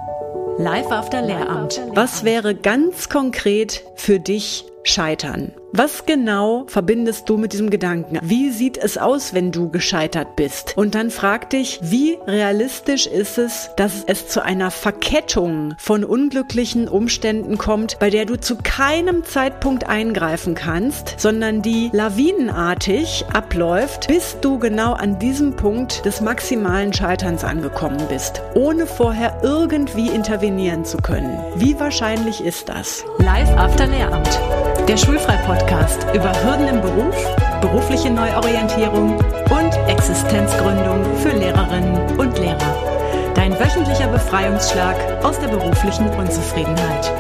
Live after Lehramt. Was wäre ganz konkret für dich Scheitern? Was genau verbindest du mit diesem Gedanken? Wie sieht es aus, wenn du gescheitert bist? Und dann frag dich, wie realistisch ist es, dass es zu einer Verkettung von unglücklichen Umständen kommt, bei der du zu keinem Zeitpunkt eingreifen kannst, sondern die lawinenartig abläuft, bis du genau an diesem Punkt des maximalen Scheiterns angekommen bist, ohne vorher irgendwie intervenieren zu können. Wie wahrscheinlich ist das? Live after Lehramt. Der Schulfrei-Podcast über Hürden im Beruf, berufliche Neuorientierung und Existenzgründung für Lehrerinnen und Lehrer. Dein wöchentlicher Befreiungsschlag aus der beruflichen Unzufriedenheit.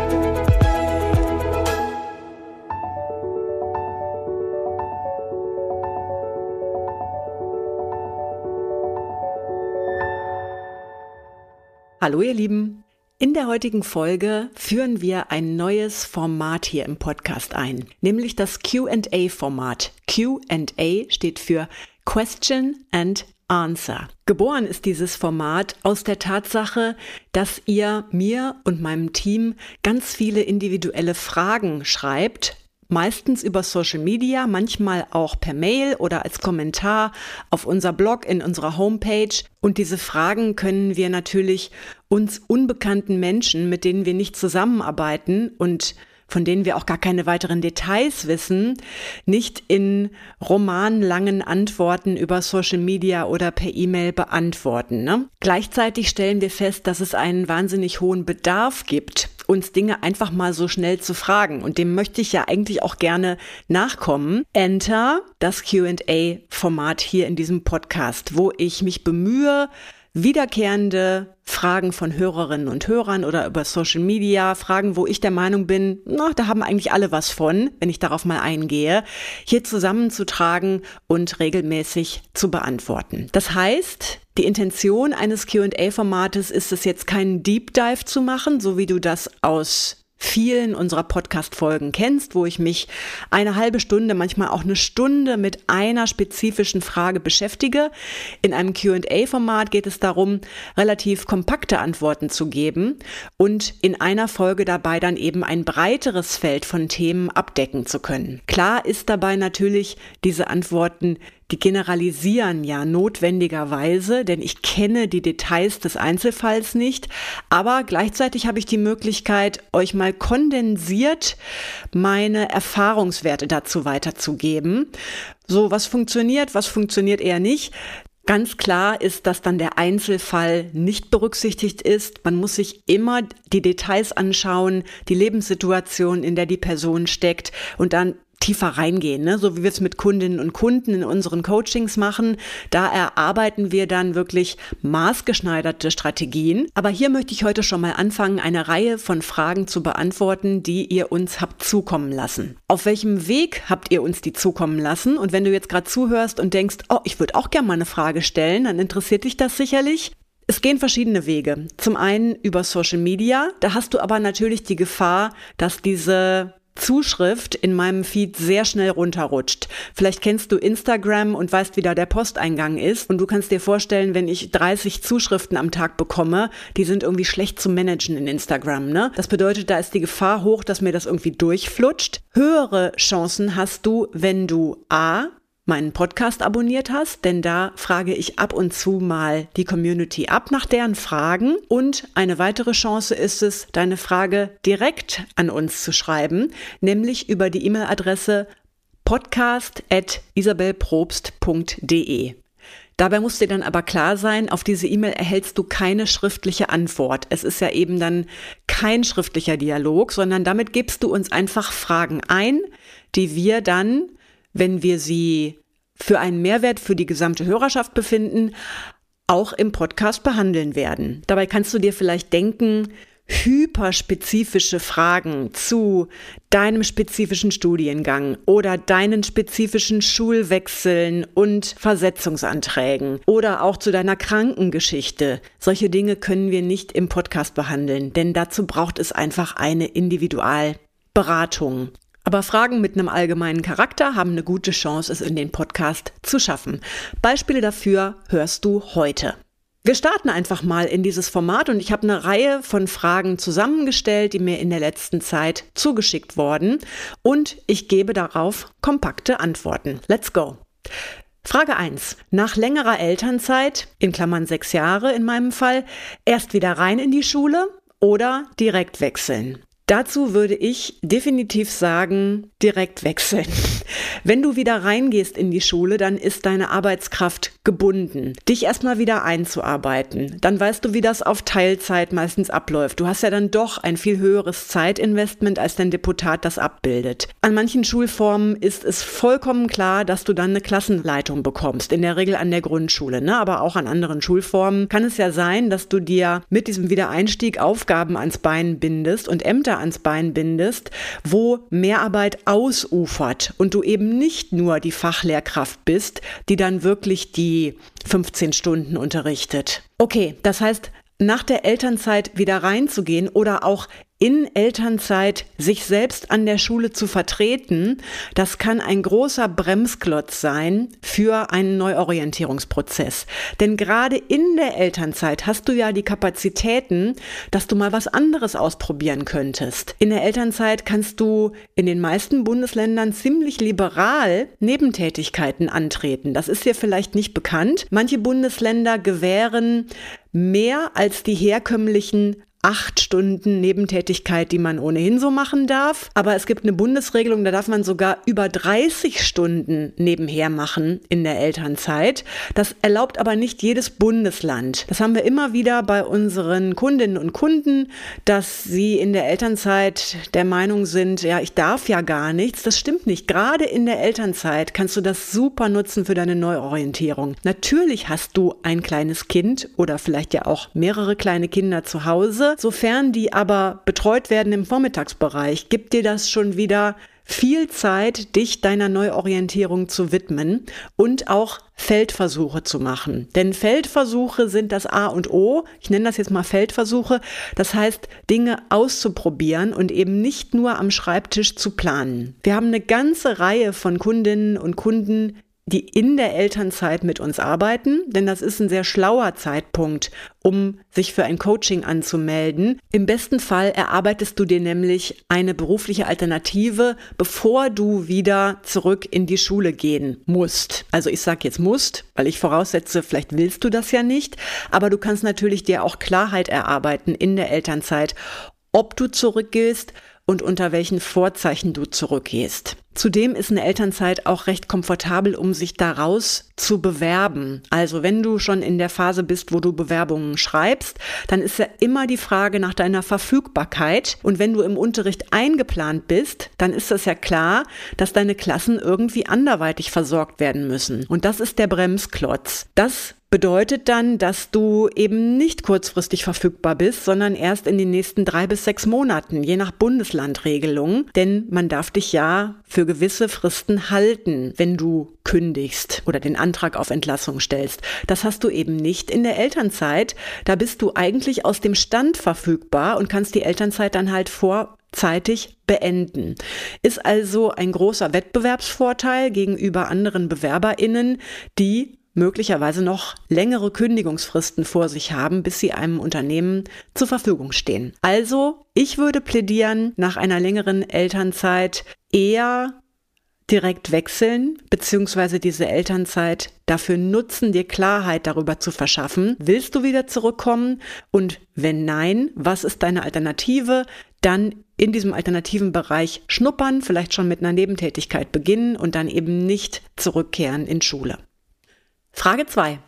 Hallo ihr Lieben! In der heutigen Folge führen wir ein neues Format hier im Podcast ein, nämlich das Q&A-Format. Q&A steht für Question and Answer. Geboren ist dieses Format aus der Tatsache, dass ihr mir und meinem Team ganz viele individuelle Fragen schreibt, meistens über Social Media, manchmal auch per Mail oder als Kommentar auf unser Blog, in unserer Homepage. Und diese Fragen können wir natürlich uns unbekannten Menschen, mit denen wir nicht zusammenarbeiten und von denen wir auch gar keine weiteren Details wissen, nicht in romanlangen Antworten über Social Media oder per E-Mail beantworten, ne? Gleichzeitig stellen wir fest, dass es einen wahnsinnig hohen Bedarf gibt, uns Dinge einfach mal so schnell zu fragen. Und dem möchte ich ja eigentlich auch gerne nachkommen. Enter das Q&A-Format hier in diesem Podcast, wo ich mich bemühe, wiederkehrende Fragen von Hörerinnen und Hörern oder über Social Media, Fragen, wo ich der Meinung bin, da haben eigentlich alle was von, wenn ich darauf mal eingehe, hier zusammenzutragen und regelmäßig zu beantworten. Das heißt, die Intention eines Q&A-Formates ist es jetzt, keinen Deep Dive zu machen, so wie du das aus vielen unserer Podcast-Folgen kennst, wo ich mich eine halbe Stunde, manchmal auch eine Stunde mit einer spezifischen Frage beschäftige. In einem Q&A-Format geht es darum, relativ kompakte Antworten zu geben und in einer Folge dabei dann eben ein breiteres Feld von Themen abdecken zu können. Klar ist dabei natürlich, diese Antworten, die generalisieren ja notwendigerweise, denn ich kenne die Details des Einzelfalls nicht, aber gleichzeitig habe ich die Möglichkeit, euch mal kondensiert meine Erfahrungswerte dazu weiterzugeben. So, was funktioniert eher nicht. Ganz klar ist, dass dann der Einzelfall nicht berücksichtigt ist. Man muss sich immer die Details anschauen, die Lebenssituation, in der die Person steckt und dann tiefer reingehen, ne? So wie wir es mit Kundinnen und Kunden in unseren Coachings machen. Da erarbeiten wir dann wirklich maßgeschneiderte Strategien. Aber hier möchte ich heute schon mal anfangen, eine Reihe von Fragen zu beantworten, die ihr uns habt zukommen lassen. Auf welchem Weg habt ihr uns die zukommen lassen? Und wenn du jetzt gerade zuhörst und denkst, ich würde auch gerne mal eine Frage stellen, dann interessiert dich das sicherlich. Es gehen verschiedene Wege. Zum einen über Social Media. Da hast du aber natürlich die Gefahr, dass diese Zuschrift in meinem Feed sehr schnell runterrutscht. Vielleicht kennst du Instagram und weißt, wie da der Posteingang ist. Und du kannst dir vorstellen, wenn ich 30 Zuschriften am Tag bekomme, die sind irgendwie schlecht zu managen in Instagram, ne? Das bedeutet, da ist die Gefahr hoch, dass mir das irgendwie durchflutscht. Höhere Chancen hast du, wenn du meinen Podcast abonniert hast, denn da frage ich ab und zu mal die Community ab nach deren Fragen. Und eine weitere Chance ist es, deine Frage direkt an uns zu schreiben, nämlich über die E-Mail-Adresse podcast@isabelprobst.de. Dabei muss dir dann aber klar sein, auf diese E-Mail erhältst du keine schriftliche Antwort. Es ist ja eben dann kein schriftlicher Dialog, sondern damit gibst du uns einfach Fragen ein, die wir dann, wenn wir sie für einen Mehrwert für die gesamte Hörerschaft befinden, auch im Podcast behandeln werden. Dabei kannst du dir vielleicht denken, hyperspezifische Fragen zu deinem spezifischen Studiengang oder deinen spezifischen Schulwechseln und Versetzungsanträgen oder auch zu deiner Krankengeschichte. Solche Dinge können wir nicht im Podcast behandeln, denn dazu braucht es einfach eine Individualberatung. Aber Fragen mit einem allgemeinen Charakter haben eine gute Chance, es in den Podcast zu schaffen. Beispiele dafür hörst du heute. Wir starten einfach mal in dieses Format und ich habe eine Reihe von Fragen zusammengestellt, die mir in der letzten Zeit zugeschickt wurden und ich gebe darauf kompakte Antworten. Let's go! Frage 1. Nach längerer Elternzeit, in Klammern 6 Jahre in meinem Fall, erst wieder rein in die Schule oder direkt wechseln? Dazu würde ich definitiv sagen, direkt wechseln. Wenn du wieder reingehst in die Schule, dann ist deine Arbeitskraft gebunden. Dich erstmal wieder einzuarbeiten. Dann weißt du, wie das auf Teilzeit meistens abläuft. Du hast ja dann doch ein viel höheres Zeitinvestment, als dein Deputat das abbildet. An manchen Schulformen ist es vollkommen klar, dass du dann eine Klassenleitung bekommst. In der Regel an der Grundschule, ne? Aber auch an anderen Schulformen kann es ja sein, dass du dir mit diesem Wiedereinstieg Aufgaben ans Bein bindest und Ämter ans Bein bindest, wo Mehrarbeit ausufert und du eben nicht nur die Fachlehrkraft bist, die dann wirklich die 15 Stunden unterrichtet. Okay, das heißt, nach der Elternzeit wieder reinzugehen oder auch in Elternzeit sich selbst an der Schule zu vertreten, das kann ein großer Bremsklotz sein für einen Neuorientierungsprozess. Denn gerade in der Elternzeit hast du ja die Kapazitäten, dass du mal was anderes ausprobieren könntest. In der Elternzeit kannst du in den meisten Bundesländern ziemlich liberal Nebentätigkeiten antreten. Das ist dir vielleicht nicht bekannt. Manche Bundesländer gewähren mehr als die herkömmlichen 8 Stunden Nebentätigkeit, die man ohnehin so machen darf. Aber es gibt eine Bundesregelung, da darf man sogar über 30 Stunden nebenher machen in der Elternzeit. Das erlaubt aber nicht jedes Bundesland. Das haben wir immer wieder bei unseren Kundinnen und Kunden, dass sie in der Elternzeit der Meinung sind, ja, ich darf ja gar nichts. Das stimmt nicht. Gerade in der Elternzeit kannst du das super nutzen für deine Neuorientierung. Natürlich hast du ein kleines Kind oder vielleicht ja auch mehrere kleine Kinder zu Hause. Sofern die aber betreut werden im Vormittagsbereich, gibt dir das schon wieder viel Zeit, dich deiner Neuorientierung zu widmen und auch Feldversuche zu machen. Denn Feldversuche sind das A und O. Ich nenne das jetzt mal Feldversuche. Das heißt, Dinge auszuprobieren und eben nicht nur am Schreibtisch zu planen. Wir haben eine ganze Reihe von Kundinnen und Kunden, die in der Elternzeit mit uns arbeiten, denn das ist ein sehr schlauer Zeitpunkt, um sich für ein Coaching anzumelden. Im besten Fall erarbeitest du dir nämlich eine berufliche Alternative, bevor du wieder zurück in die Schule gehen musst. Also ich sage jetzt musst, weil ich voraussetze, vielleicht willst du das ja nicht, aber du kannst natürlich dir auch Klarheit erarbeiten in der Elternzeit, ob du zurückgehst und unter welchen Vorzeichen du zurückgehst. Zudem ist eine Elternzeit auch recht komfortabel, um sich daraus zu bewerben. Also wenn du schon in der Phase bist, wo du Bewerbungen schreibst, dann ist ja immer die Frage nach deiner Verfügbarkeit. Und wenn du im Unterricht eingeplant bist, dann ist es ja klar, dass deine Klassen irgendwie anderweitig versorgt werden müssen. Und das ist der Bremsklotz. Das bedeutet dann, dass du eben nicht kurzfristig verfügbar bist, sondern erst in den nächsten 3 bis 6 Monaten, je nach Bundeslandregelung. Denn man darf dich ja für gewisse Fristen halten, wenn du kündigst oder den Antrag auf Entlassung stellst. Das hast du eben nicht in der Elternzeit. Da bist du eigentlich aus dem Stand verfügbar und kannst die Elternzeit dann halt vorzeitig beenden. Ist also ein großer Wettbewerbsvorteil gegenüber anderen BewerberInnen, die möglicherweise noch längere Kündigungsfristen vor sich haben, bis sie einem Unternehmen zur Verfügung stehen. Also, ich würde plädieren, nach einer längeren Elternzeit eher direkt wechseln, beziehungsweise diese Elternzeit dafür nutzen, dir Klarheit darüber zu verschaffen. Willst du wieder zurückkommen? Und wenn nein, was ist deine Alternative? Dann in diesem alternativen Bereich schnuppern, vielleicht schon mit einer Nebentätigkeit beginnen und dann eben nicht zurückkehren in Schule. Frage 2.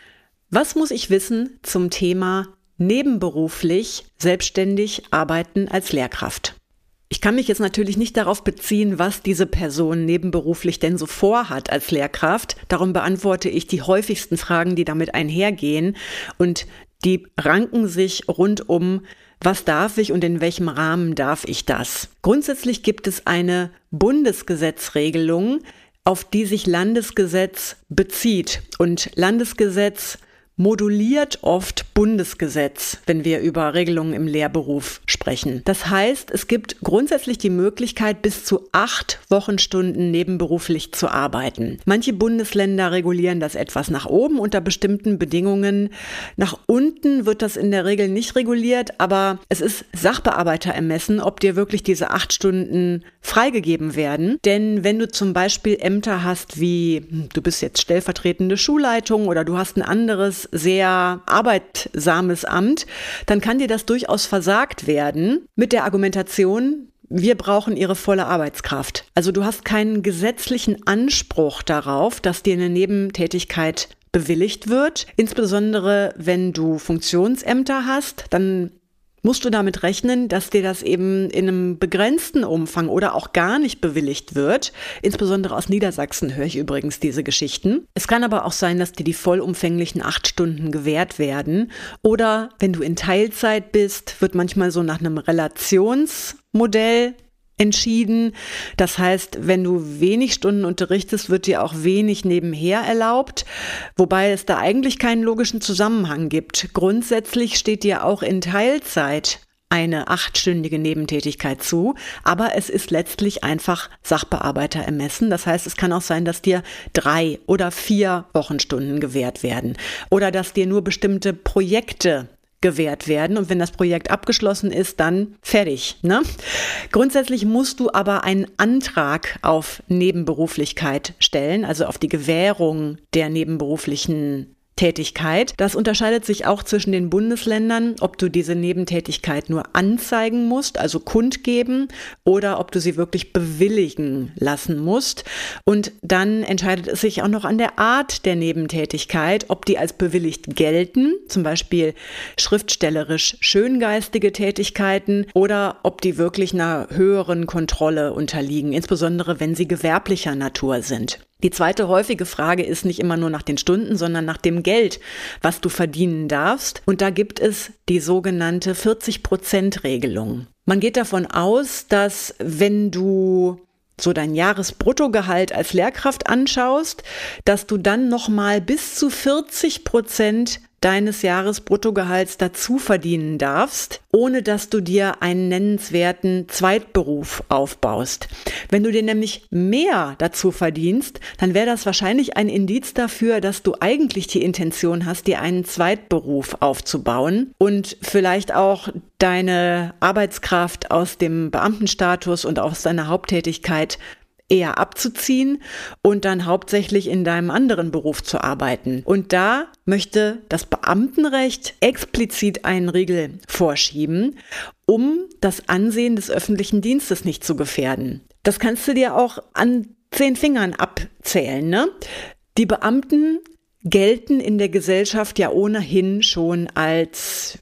Was muss ich wissen zum Thema nebenberuflich selbstständig arbeiten als Lehrkraft? Ich kann mich jetzt natürlich nicht darauf beziehen, was diese Person nebenberuflich denn so vorhat als Lehrkraft. Darum beantworte ich die häufigsten Fragen, die damit einhergehen. Und die ranken sich rund um, was darf ich und in welchem Rahmen darf ich das? Grundsätzlich gibt es eine Bundesgesetzregelung, auf die sich Landesgesetz bezieht. Und Landesgesetz moduliert oft Bundesgesetz, wenn wir über Regelungen im Lehrberuf sprechen. Das heißt, es gibt grundsätzlich die Möglichkeit, bis zu 8 Wochenstunden nebenberuflich zu arbeiten. Manche Bundesländer regulieren das etwas nach oben unter bestimmten Bedingungen. Nach unten wird das in der Regel nicht reguliert, aber es ist Sachbearbeiterermessen, ob dir wirklich diese 8 Stunden freigegeben werden. Denn wenn du zum Beispiel Ämter hast wie, du bist jetzt stellvertretende Schulleitung oder du hast ein anderes sehr arbeitsames Amt, dann kann dir das durchaus versagt werden mit der Argumentation, wir brauchen ihre volle Arbeitskraft. Also du hast keinen gesetzlichen Anspruch darauf, dass dir eine Nebentätigkeit bewilligt wird. Insbesondere wenn du Funktionsämter hast, dann musst du damit rechnen, dass dir das eben in einem begrenzten Umfang oder auch gar nicht bewilligt wird. Insbesondere aus Niedersachsen höre ich übrigens diese Geschichten. Es kann aber auch sein, dass dir die vollumfänglichen 8 Stunden gewährt werden. Oder wenn du in Teilzeit bist, wird manchmal so nach einem Relationsmodell entschieden. Das heißt, wenn du wenig Stunden unterrichtest, wird dir auch wenig nebenher erlaubt, wobei es da eigentlich keinen logischen Zusammenhang gibt. Grundsätzlich steht dir auch in Teilzeit eine 8-stündige Nebentätigkeit zu, aber es ist letztlich einfach Sachbearbeiterermessen. Das heißt, es kann auch sein, dass dir 3 oder 4 Wochenstunden gewährt werden oder dass dir nur bestimmte Projekte gewährt werden und wenn das Projekt abgeschlossen ist, dann fertig, ne? Grundsätzlich musst du aber einen Antrag auf Nebenberuflichkeit stellen, also auf die Gewährung der nebenberuflichen Tätigkeit. Das unterscheidet sich auch zwischen den Bundesländern, ob du diese Nebentätigkeit nur anzeigen musst, also kundgeben, oder ob du sie wirklich bewilligen lassen musst. Und dann entscheidet es sich auch noch an der Art der Nebentätigkeit, ob die als bewilligt gelten, zum Beispiel schriftstellerisch schöngeistige Tätigkeiten, oder ob die wirklich einer höheren Kontrolle unterliegen, insbesondere wenn sie gewerblicher Natur sind. Die zweite häufige Frage ist nicht immer nur nach den Stunden, sondern nach dem Geld, was du verdienen darfst. Und da gibt es die sogenannte 40%-Regelung. Man geht davon aus, dass wenn du so dein Jahresbruttogehalt als Lehrkraft anschaust, dass du dann nochmal bis zu 40% deines Jahresbruttogehalts dazu verdienen darfst, ohne dass du dir einen nennenswerten Zweitberuf aufbaust. Wenn du dir nämlich mehr dazu verdienst, dann wäre das wahrscheinlich ein Indiz dafür, dass du eigentlich die Intention hast, dir einen Zweitberuf aufzubauen und vielleicht auch deine Arbeitskraft aus dem Beamtenstatus und aus deiner Haupttätigkeit eher abzuziehen und dann hauptsächlich in deinem anderen Beruf zu arbeiten. Und da möchte das Beamtenrecht explizit einen Riegel vorschieben, um das Ansehen des öffentlichen Dienstes nicht zu gefährden. Das kannst du dir auch an 10 Fingern abzählen, ne? Die Beamten gelten in der Gesellschaft ja ohnehin schon als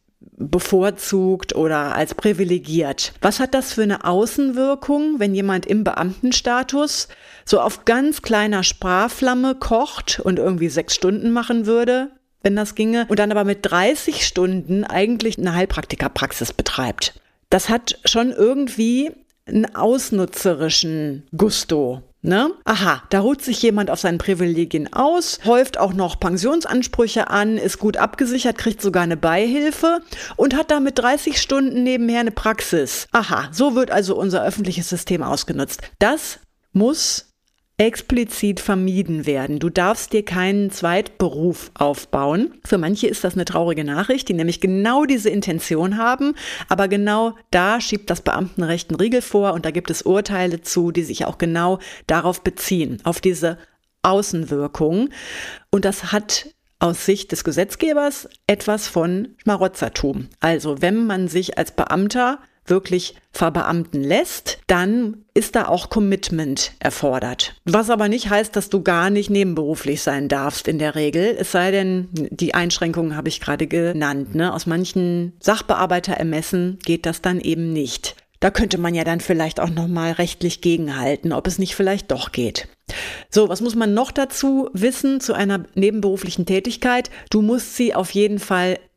bevorzugt oder als privilegiert. Was hat das für eine Außenwirkung, wenn jemand im Beamtenstatus so auf ganz kleiner Sparflamme kocht und irgendwie 6 Stunden machen würde, wenn das ginge, und dann aber mit 30 Stunden eigentlich eine Heilpraktikerpraxis betreibt? Das hat schon irgendwie einen ausnutzerischen Gusto. Ne? Aha, da ruht sich jemand auf seinen Privilegien aus, häuft auch noch Pensionsansprüche an, ist gut abgesichert, kriegt sogar eine Beihilfe und hat damit 30 Stunden nebenher eine Praxis. Aha, so wird also unser öffentliches System ausgenutzt. Das muss explizit vermieden werden. Du darfst dir keinen Zweitberuf aufbauen. Für manche ist das eine traurige Nachricht, die nämlich genau diese Intention haben, aber genau da schiebt das Beamtenrecht einen Riegel vor und da gibt es Urteile zu, die sich auch genau darauf beziehen, auf diese Außenwirkung. Und das hat aus Sicht des Gesetzgebers etwas von Schmarotzertum. Also wenn man sich als Beamter wirklich verbeamten lässt, dann ist da auch Commitment erfordert. Was aber nicht heißt, dass du gar nicht nebenberuflich sein darfst in der Regel. Es sei denn, die Einschränkungen habe ich gerade genannt, ne? Aus manchen Sachbearbeiterermessen geht das dann eben nicht. Da könnte man ja dann vielleicht auch nochmal rechtlich gegenhalten, ob es nicht vielleicht doch geht. So, was muss man noch dazu wissen zu einer nebenberuflichen Tätigkeit? Du musst sie auf jeden Fall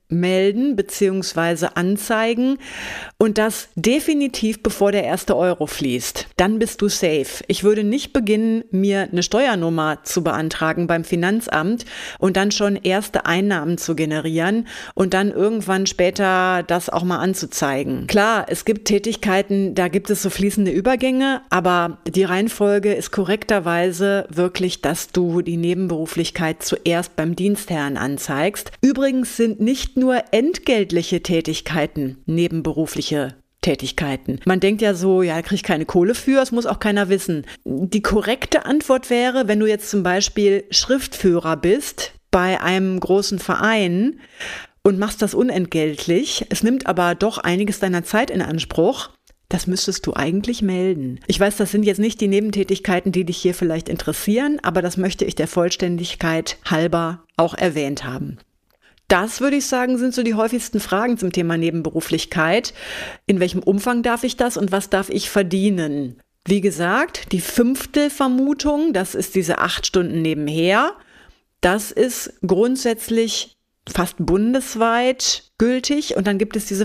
melden bzw. anzeigen und das definitiv bevor der erste Euro fließt. Dann bist du safe. Ich würde nicht beginnen, mir eine Steuernummer zu beantragen beim Finanzamt und dann schon erste Einnahmen zu generieren und dann irgendwann später das auch mal anzuzeigen. Klar, es gibt Tätigkeiten, da gibt es so fließende Übergänge, aber die Reihenfolge ist korrekterweise wirklich, dass du die Nebenberuflichkeit zuerst beim Dienstherrn anzeigst. Übrigens sind nicht nur entgeltliche Tätigkeiten nebenberufliche Tätigkeiten. Man denkt ja so, ja, da kriege ich keine Kohle für, das muss auch keiner wissen. Die korrekte Antwort wäre, wenn du jetzt zum Beispiel Schriftführer bist bei einem großen Verein und machst das unentgeltlich, es nimmt aber doch einiges deiner Zeit in Anspruch, das müsstest du eigentlich melden. Ich weiß, das sind jetzt nicht die Nebentätigkeiten, die dich hier vielleicht interessieren, aber das möchte ich der Vollständigkeit halber auch erwähnt haben. Das, würde ich sagen, sind so die häufigsten Fragen zum Thema Nebenberuflichkeit. In welchem Umfang darf ich das und was darf ich verdienen? Wie gesagt, die 5. Vermutung, das ist diese 8 Stunden nebenher, das ist grundsätzlich fast bundesweit gültig und dann gibt es diese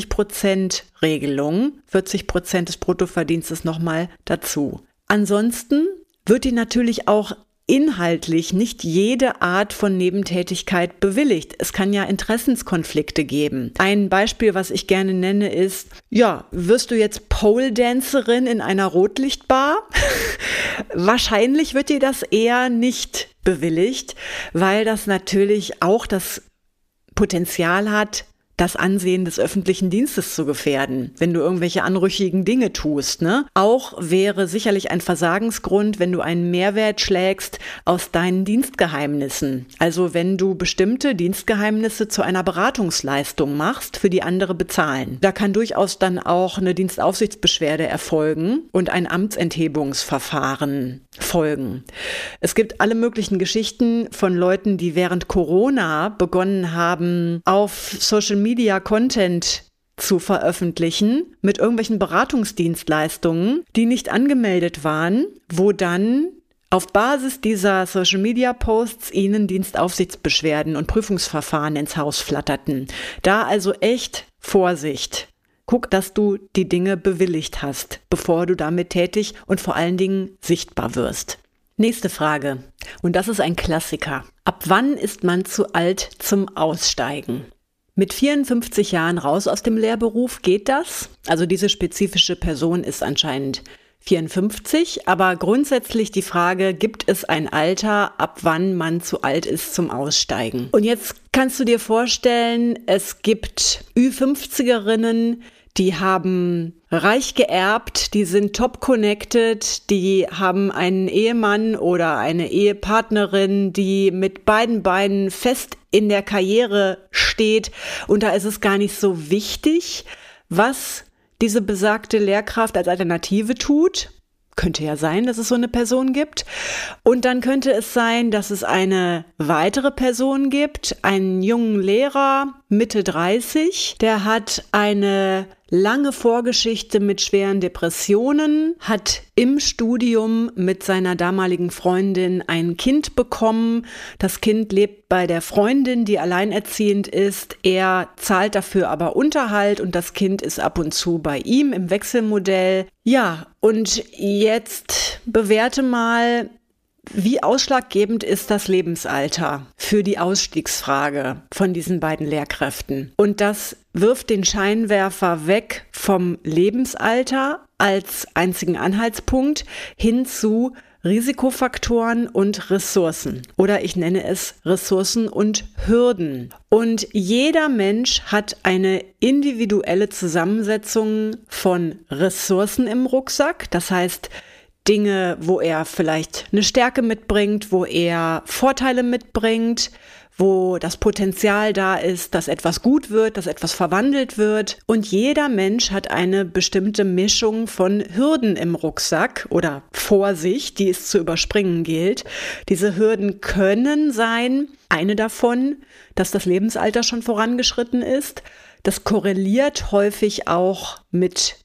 40%-Regelung, 40% des Bruttoverdienstes nochmal dazu. Ansonsten wird die natürlich auch inhaltlich nicht jede Art von Nebentätigkeit bewilligt. Es kann ja Interessenskonflikte geben. Ein Beispiel, was ich gerne nenne, ist, ja, wirst du jetzt Pole-Dancerin in einer Rotlichtbar? Wahrscheinlich wird dir das eher nicht bewilligt, weil das natürlich auch das Potenzial hat, das Ansehen des öffentlichen Dienstes zu gefährden, wenn du irgendwelche anrüchigen Dinge tust, ne? Auch wäre sicherlich ein Versagensgrund, wenn du einen Mehrwert schlägst aus deinen Dienstgeheimnissen. Also wenn du bestimmte Dienstgeheimnisse zu einer Beratungsleistung machst, für die andere bezahlen. Da kann durchaus dann auch eine Dienstaufsichtsbeschwerde erfolgen und ein Amtsenthebungsverfahren folgen. Es gibt alle möglichen Geschichten von Leuten, die während Corona begonnen haben, auf Social Media Content zu veröffentlichen mit irgendwelchen Beratungsdienstleistungen, die nicht angemeldet waren, wo dann auf Basis dieser Social Media Posts ihnen Dienstaufsichtsbeschwerden und Prüfungsverfahren ins Haus flatterten. Da also echt Vorsicht. Guck, dass du die Dinge bewilligt hast, bevor du damit tätig und vor allen Dingen sichtbar wirst. Nächste Frage. Und das ist ein Klassiker. Ab wann ist man zu alt zum Aussteigen? Mit 54 Jahren raus aus dem Lehrberuf geht das? Also diese spezifische Person ist anscheinend 54, aber grundsätzlich die Frage, gibt es ein Alter, ab wann man zu alt ist zum Aussteigen? Und jetzt kannst du dir vorstellen, es gibt Ü50erinnen, die haben reich geerbt, die sind top connected, die haben einen Ehemann oder eine Ehepartnerin, die mit beiden Beinen fest in der Karriere steht. Und da ist es gar nicht so wichtig, was diese besagte Lehrkraft als Alternative tut. Könnte ja sein, dass es so eine Person gibt. Und dann könnte es sein, dass es eine weitere Person gibt, einen jungen Lehrer, Mitte 30, der hat eine lange Vorgeschichte mit schweren Depressionen, hat im Studium mit seiner damaligen Freundin ein Kind bekommen. Das Kind lebt bei der Freundin, die alleinerziehend ist. Er zahlt dafür aber Unterhalt und das Kind ist ab und zu bei ihm im Wechselmodell. Ja, und jetzt bewerte mal, wie ausschlaggebend ist das Lebensalter für die Ausstiegsfrage von diesen beiden Lehrkräften? Und das wirft den Scheinwerfer weg vom Lebensalter als einzigen Anhaltspunkt hin zu Risikofaktoren und Ressourcen. Oder ich nenne es Ressourcen und Hürden. Und jeder Mensch hat eine individuelle Zusammensetzung von Ressourcen im Rucksack. Das heißt, Dinge, wo er vielleicht eine Stärke mitbringt, wo er Vorteile mitbringt, wo das Potenzial da ist, dass etwas gut wird, dass etwas verwandelt wird. Und jeder Mensch hat eine bestimmte Mischung von Hürden im Rucksack oder vor sich, die es zu überspringen gilt. Diese Hürden können sein, eine davon, dass das Lebensalter schon vorangeschritten ist. Das korreliert häufig auch mit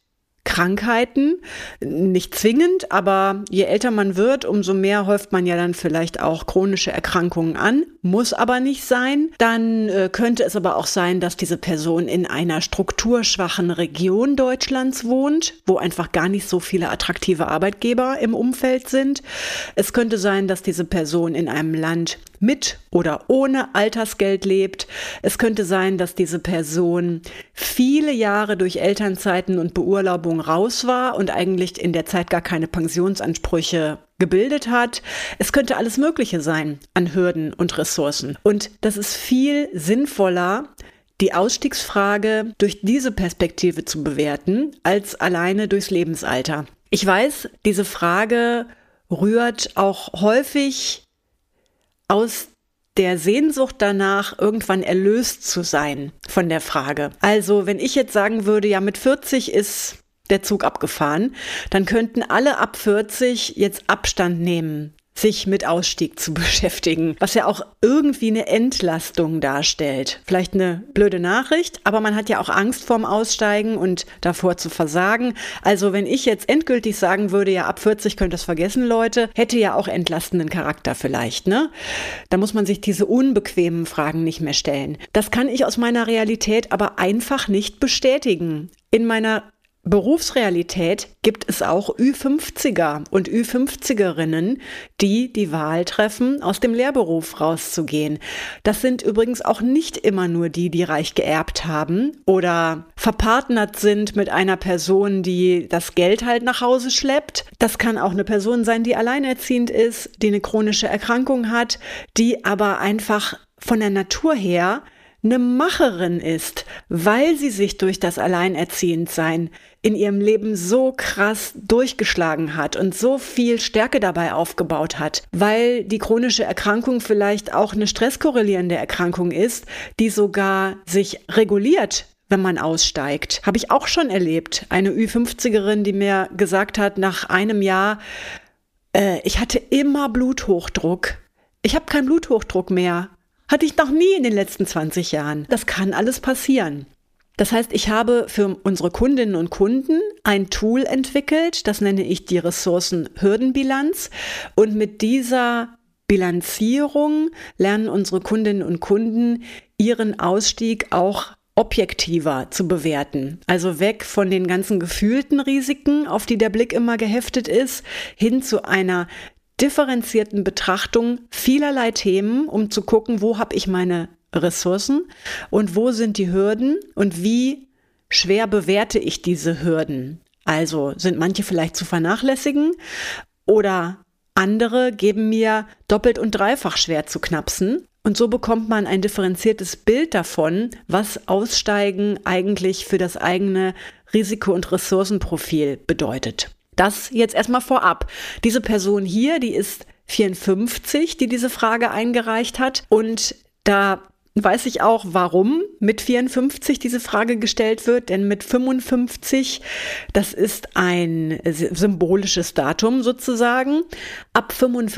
Krankheiten, nicht zwingend, aber je älter man wird, umso mehr häuft man ja dann vielleicht auch chronische Erkrankungen an, muss aber nicht sein. Dann könnte es aber auch sein, dass diese Person in einer strukturschwachen Region Deutschlands wohnt, wo einfach gar nicht so viele attraktive Arbeitgeber im Umfeld sind. Es könnte sein, dass diese Person in einem Land mit oder ohne Altersgeld lebt. Es könnte sein, dass diese Person viele Jahre durch Elternzeiten und Beurlaubung raus war und eigentlich in der Zeit gar keine Pensionsansprüche gebildet hat. Es könnte alles Mögliche sein an Hürden und Ressourcen. Und das ist viel sinnvoller, die Ausstiegsfrage durch diese Perspektive zu bewerten, als alleine durchs Lebensalter. Ich weiß, diese Frage rührt auch häufig aus der Sehnsucht danach, irgendwann erlöst zu sein von der Frage. Also, wenn ich jetzt sagen würde, ja, mit 40 ist der Zug abgefahren, dann könnten alle ab 40 jetzt Abstand nehmen, sich mit Ausstieg zu beschäftigen, was ja auch irgendwie eine Entlastung darstellt. Vielleicht eine blöde Nachricht, aber man hat ja auch Angst vorm Aussteigen und davor zu versagen. Also wenn ich jetzt endgültig sagen würde, ja, ab 40 könnt ihr es vergessen, Leute, hätte ja auch entlastenden Charakter vielleicht, ne? Da muss man sich diese unbequemen Fragen nicht mehr stellen. Das kann ich aus meiner Realität aber einfach nicht bestätigen. In meiner Berufsrealität gibt es auch Ü50er und Ü50erinnen, die die Wahl treffen, aus dem Lehrberuf rauszugehen. Das sind übrigens auch nicht immer nur die, die reich geerbt haben oder verpartnert sind mit einer Person, die das Geld halt nach Hause schleppt. Das kann auch eine Person sein, die alleinerziehend ist, die eine chronische Erkrankung hat, die aber einfach von der Natur her eine Macherin ist, weil sie sich durch das Alleinerziehendsein in ihrem Leben so krass durchgeschlagen hat und so viel Stärke dabei aufgebaut hat, weil die chronische Erkrankung vielleicht auch eine stresskorrelierende Erkrankung ist, die sogar sich reguliert, wenn man aussteigt. Habe ich auch schon erlebt. Eine Ü50erin, die mir gesagt hat, nach einem Jahr, ich hatte immer Bluthochdruck. Ich habe keinen Bluthochdruck mehr. Hatte ich noch nie in den letzten 20 Jahren. Das kann alles passieren. Das heißt, ich habe für unsere Kundinnen und Kunden ein Tool entwickelt, das nenne ich die Ressourcen-Hürdenbilanz. Und mit dieser Bilanzierung lernen unsere Kundinnen und Kunden ihren Ausstieg auch objektiver zu bewerten. Also weg von den ganzen gefühlten Risiken, auf die der Blick immer geheftet ist, hin zu einer differenzierten Betrachtung vielerlei Themen, um zu gucken, wo habe ich meine Ressourcen und wo sind die Hürden und wie schwer bewerte ich diese Hürden. Also sind manche vielleicht zu vernachlässigen oder andere geben mir doppelt und dreifach schwer zu knapsen. Und so bekommt man ein differenziertes Bild davon, was Aussteigen eigentlich für das eigene Risiko- und Ressourcenprofil bedeutet. Das jetzt erstmal vorab. Diese Person hier, die ist 54, die diese Frage eingereicht hat. Und da weiß ich auch, warum mit 54 diese Frage gestellt wird. Denn mit 55, das ist ein symbolisches Datum sozusagen. Ab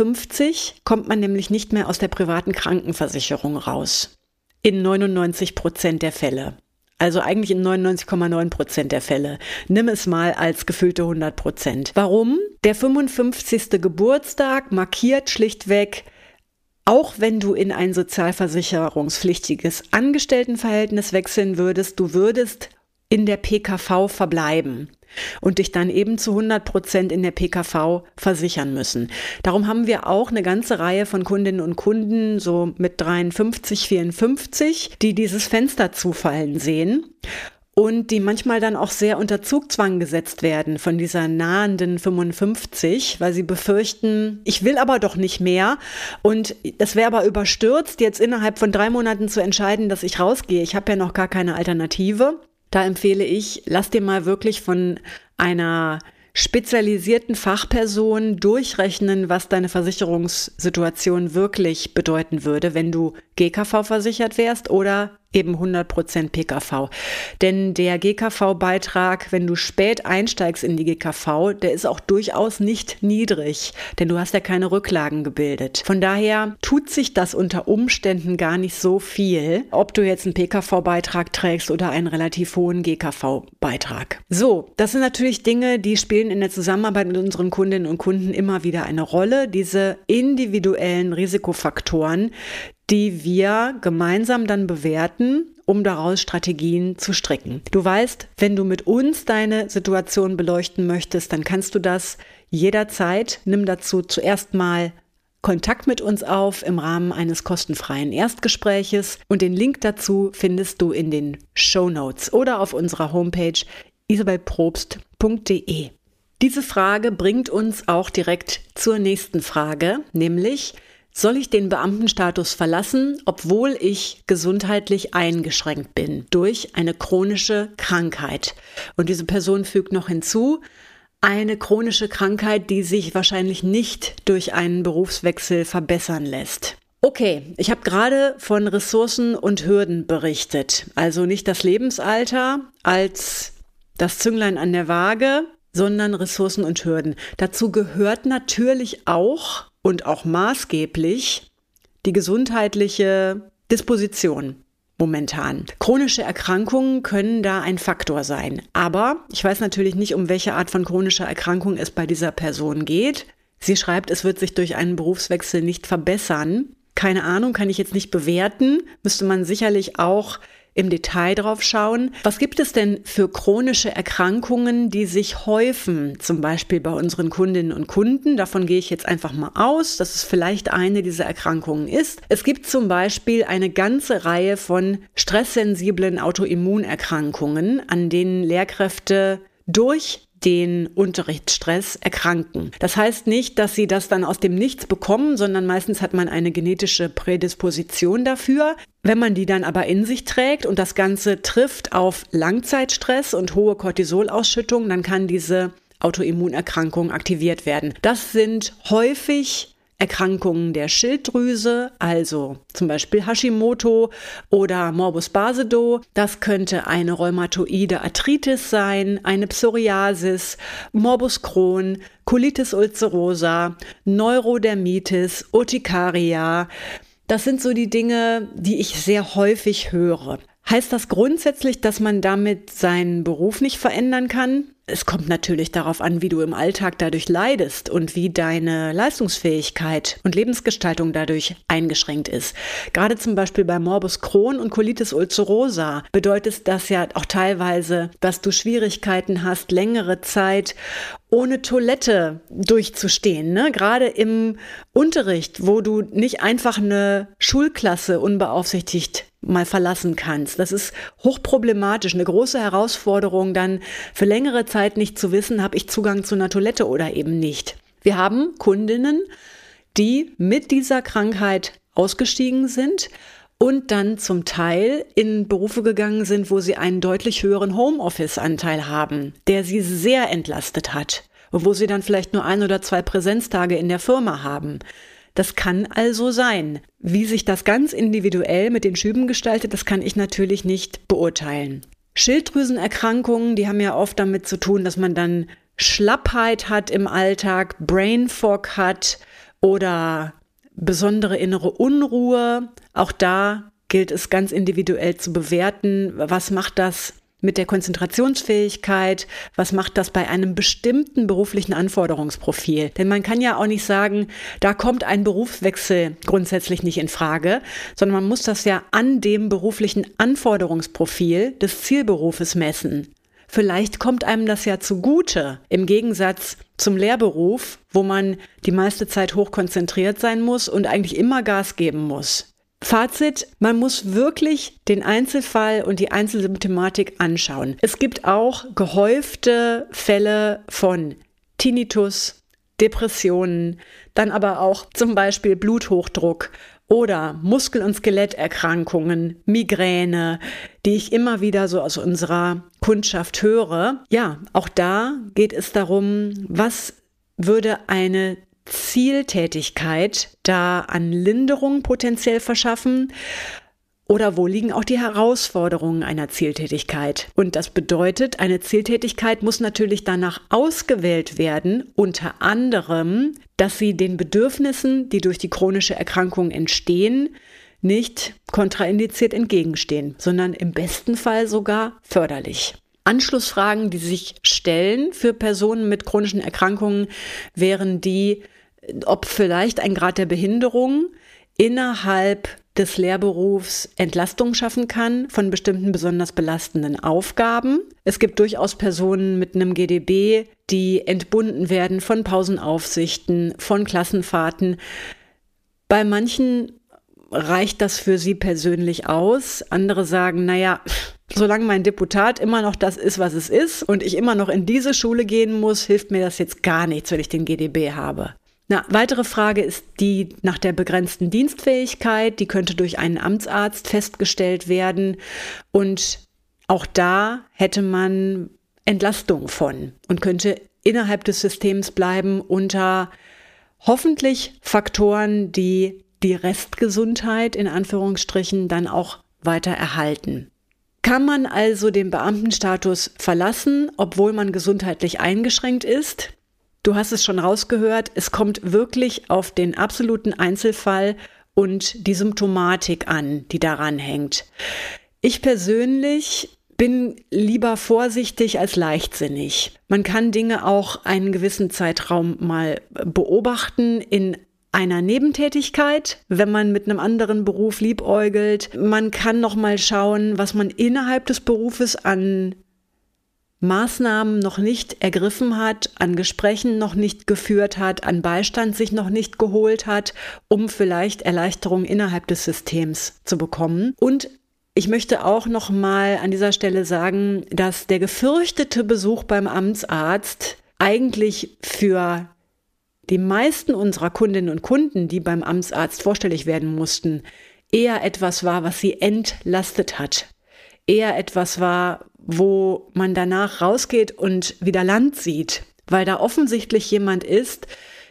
55 kommt man nämlich nicht mehr aus der privaten Krankenversicherung raus. In 99% der Fälle. Also eigentlich in 99,9% der Fälle. Nimm es mal als gefühlte 100%. Warum? Der 55. Geburtstag markiert schlichtweg, auch wenn du in ein sozialversicherungspflichtiges Angestelltenverhältnis wechseln würdest, du würdest in der PKV verbleiben und dich dann eben zu 100% in der PKV versichern müssen. Darum haben wir auch eine ganze Reihe von Kundinnen und Kunden, so mit 53, 54, die dieses Fenster zufallen sehen und die manchmal dann auch sehr unter Zugzwang gesetzt werden von dieser nahenden 55, weil sie befürchten, ich will aber doch nicht mehr und es wäre aber überstürzt, jetzt innerhalb von 3 Monaten zu entscheiden, dass ich rausgehe. Ich habe ja noch gar keine Alternative. Da empfehle ich, lass dir mal wirklich von einer spezialisierten Fachperson durchrechnen, was deine Versicherungssituation wirklich bedeuten würde, wenn du GKV versichert wärst oder eben 100% PKV. Denn der GKV-Beitrag, wenn du spät einsteigst in die GKV, der ist auch durchaus nicht niedrig, denn du hast ja keine Rücklagen gebildet. Von daher tut sich das unter Umständen gar nicht so viel, ob du jetzt einen PKV-Beitrag trägst oder einen relativ hohen GKV-Beitrag. So, das sind natürlich Dinge, die spielen in der Zusammenarbeit mit unseren Kundinnen und Kunden immer wieder eine Rolle. Diese individuellen Risikofaktoren, die wir gemeinsam dann bewerten, um daraus Strategien zu stricken. Du weißt, wenn du mit uns deine Situation beleuchten möchtest, dann kannst du das jederzeit. Nimm dazu zuerst mal Kontakt mit uns auf im Rahmen eines kostenfreien Erstgespräches und den Link dazu findest du in den Shownotes oder auf unserer Homepage isabelprobst.de. Diese Frage bringt uns auch direkt zur nächsten Frage, nämlich: Soll ich den Beamtenstatus verlassen, obwohl ich gesundheitlich eingeschränkt bin durch eine chronische Krankheit? Und diese Person fügt noch hinzu, eine chronische Krankheit, die sich wahrscheinlich nicht durch einen Berufswechsel verbessern lässt. Okay, ich habe gerade von Ressourcen und Hürden berichtet. Also nicht das Lebensalter als das Zünglein an der Waage, sondern Ressourcen und Hürden. Dazu gehört natürlich auch und auch maßgeblich die gesundheitliche Disposition momentan. Chronische Erkrankungen können da ein Faktor sein. Aber ich weiß natürlich nicht, um welche Art von chronischer Erkrankung es bei dieser Person geht. Sie schreibt, es wird sich durch einen Berufswechsel nicht verbessern. Keine Ahnung, kann ich jetzt nicht bewerten. Müsste man sicherlich auch im Detail drauf schauen. Was gibt es denn für chronische Erkrankungen, die sich häufen, zum Beispiel bei unseren Kundinnen und Kunden? Davon gehe ich jetzt einfach mal aus, dass es vielleicht eine dieser Erkrankungen ist. Es gibt zum Beispiel eine ganze Reihe von stresssensiblen Autoimmunerkrankungen, an denen Lehrkräfte durch den Unterrichtsstress erkranken. Das heißt nicht, dass sie das dann aus dem Nichts bekommen, sondern meistens hat man eine genetische Prädisposition dafür. Wenn man die dann aber in sich trägt und das Ganze trifft auf Langzeitstress und hohe Cortisolausschüttung, dann kann diese Autoimmunerkrankung aktiviert werden. Das sind häufig Erkrankungen der Schilddrüse, also zum Beispiel Hashimoto oder Morbus Basedow. Das könnte eine rheumatoide Arthritis sein, eine Psoriasis, Morbus Crohn, Colitis ulcerosa, Neurodermitis, Urtikaria. Das sind so die Dinge, die ich sehr häufig höre. Heißt das grundsätzlich, dass man damit seinen Beruf nicht verändern kann? Es kommt natürlich darauf an, wie du im Alltag dadurch leidest und wie deine Leistungsfähigkeit und Lebensgestaltung dadurch eingeschränkt ist. Gerade zum Beispiel bei Morbus Crohn und Colitis ulcerosa bedeutet das ja auch teilweise, dass du Schwierigkeiten hast, längere Zeit ohne Toilette durchzustehen, ne? Gerade im Unterricht, wo du nicht einfach eine Schulklasse unbeaufsichtigt mal verlassen kannst. Das ist hochproblematisch, eine große Herausforderung, dann für längere Zeit nicht zu wissen, habe ich Zugang zu einer Toilette oder eben nicht. Wir haben Kundinnen, die mit dieser Krankheit ausgestiegen sind und dann zum Teil in Berufe gegangen sind, wo sie einen deutlich höheren Homeoffice-Anteil haben, der sie sehr entlastet hat und wo sie dann vielleicht nur 1 oder 2 Präsenztage in der Firma haben. Das kann also sein. Wie sich das ganz individuell mit den Schüben gestaltet, das kann ich natürlich nicht beurteilen. Schilddrüsenerkrankungen, die haben ja oft damit zu tun, dass man dann Schlappheit hat im Alltag, Brain Fog hat oder besondere innere Unruhe. Auch da gilt es ganz individuell zu bewerten, was macht das mit der Konzentrationsfähigkeit, was macht das bei einem bestimmten beruflichen Anforderungsprofil? Denn man kann ja auch nicht sagen, da kommt ein Berufswechsel grundsätzlich nicht in Frage, sondern man muss das ja an dem beruflichen Anforderungsprofil des Zielberufes messen. Vielleicht kommt einem das ja zugute, im Gegensatz zum Lehrberuf, wo man die meiste Zeit hochkonzentriert sein muss und eigentlich immer Gas geben muss. Fazit, man muss wirklich den Einzelfall und die Einzelsymptomatik anschauen. Es gibt auch gehäufte Fälle von Tinnitus, Depressionen, dann aber auch zum Beispiel Bluthochdruck oder Muskel- und Skeletterkrankungen, Migräne, die ich immer wieder so aus unserer Kundschaft höre. Ja, auch da geht es darum, was würde eine Zieltätigkeit da an Linderung potenziell verschaffen Oder wo liegen auch die Herausforderungen einer Zieltätigkeit? Und das bedeutet, eine Zieltätigkeit muss natürlich danach ausgewählt werden, unter anderem, dass sie den Bedürfnissen, die durch die chronische Erkrankung entstehen, nicht kontraindiziert entgegenstehen, sondern im besten Fall sogar förderlich. Anschlussfragen, die sich stellen für Personen mit chronischen Erkrankungen, wären die, ob vielleicht ein Grad der Behinderung innerhalb des Lehrberufs Entlastung schaffen kann von bestimmten besonders belastenden Aufgaben. Es gibt durchaus Personen mit einem GDB, die entbunden werden von Pausenaufsichten, von Klassenfahrten. Bei manchen reicht das für sie persönlich aus. Andere sagen, solange mein Deputat immer noch das ist, was es ist und ich immer noch in diese Schule gehen muss, hilft mir das jetzt gar nichts, wenn ich den GDB habe. Eine weitere Frage ist die nach der begrenzten Dienstfähigkeit. Die könnte durch einen Amtsarzt festgestellt werden. Und auch da hätte man Entlastung von und könnte innerhalb des Systems bleiben unter hoffentlich Faktoren, die die Restgesundheit in Anführungsstrichen dann auch weiter erhalten. Kann man also den Beamtenstatus verlassen, obwohl man gesundheitlich eingeschränkt ist? Du hast es schon rausgehört, es kommt wirklich auf den absoluten Einzelfall und die Symptomatik an, die daran hängt. Ich persönlich bin lieber vorsichtig als leichtsinnig. Man kann Dinge auch einen gewissen Zeitraum mal beobachten in einer Nebentätigkeit, wenn man mit einem anderen Beruf liebäugelt. Man kann noch mal schauen, was man innerhalb des Berufes an Maßnahmen noch nicht ergriffen hat, an Gesprächen noch nicht geführt hat, an Beistand sich noch nicht geholt hat, um vielleicht Erleichterung innerhalb des Systems zu bekommen. Und ich möchte auch noch mal an dieser Stelle sagen, dass der gefürchtete Besuch beim Amtsarzt eigentlich für die meisten unserer Kundinnen und Kunden, die beim Amtsarzt vorstellig werden mussten, eher etwas war, was sie entlastet hat. Eher etwas war, wo man danach rausgeht und wieder Land sieht, weil da offensichtlich jemand ist,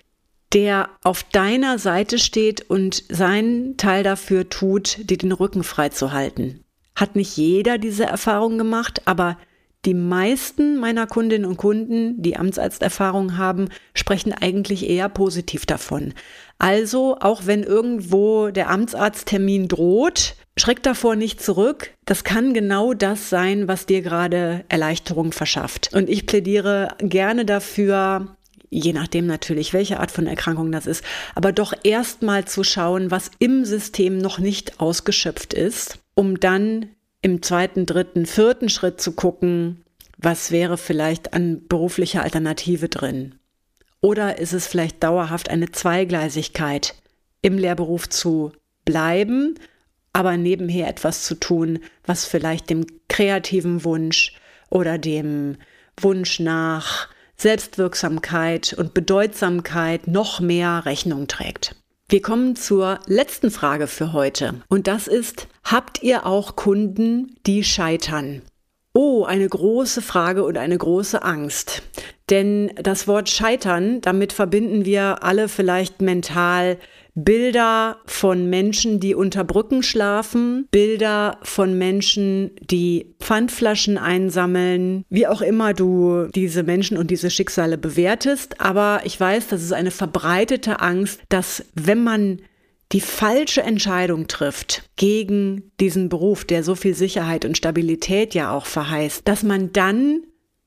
der auf deiner Seite steht und seinen Teil dafür tut, dir den Rücken frei zu halten. Hat nicht jeder diese Erfahrung gemacht, aber die meisten meiner Kundinnen und Kunden, die Amtsarzterfahrung haben, sprechen eigentlich eher positiv davon. Also, auch wenn irgendwo der Amtsarzttermin droht, schreck davor nicht zurück. Das kann genau das sein, was dir gerade Erleichterung verschafft. Und ich plädiere gerne dafür, je nachdem natürlich, welche Art von Erkrankung das ist, aber doch erstmal zu schauen, was im System noch nicht ausgeschöpft ist, um dann im 2., 3., 4. Schritt zu gucken, was wäre vielleicht an beruflicher Alternative drin. Oder ist es vielleicht dauerhaft eine Zweigleisigkeit, im Lehrberuf zu bleiben, aber nebenher etwas zu tun, was vielleicht dem kreativen Wunsch oder dem Wunsch nach Selbstwirksamkeit und Bedeutsamkeit noch mehr Rechnung trägt. Wir kommen zur letzten Frage für heute. Und das ist, habt ihr auch Kunden, die scheitern? Oh, eine große Frage und eine große Angst. Denn das Wort Scheitern, damit verbinden wir alle vielleicht mental Bilder von Menschen, die unter Brücken schlafen, Bilder von Menschen, die Pfandflaschen einsammeln, wie auch immer du diese Menschen und diese Schicksale bewertest. Aber ich weiß, das ist eine verbreitete Angst, dass wenn man die falsche Entscheidung trifft gegen diesen Beruf, der so viel Sicherheit und Stabilität ja auch verheißt, dass man dann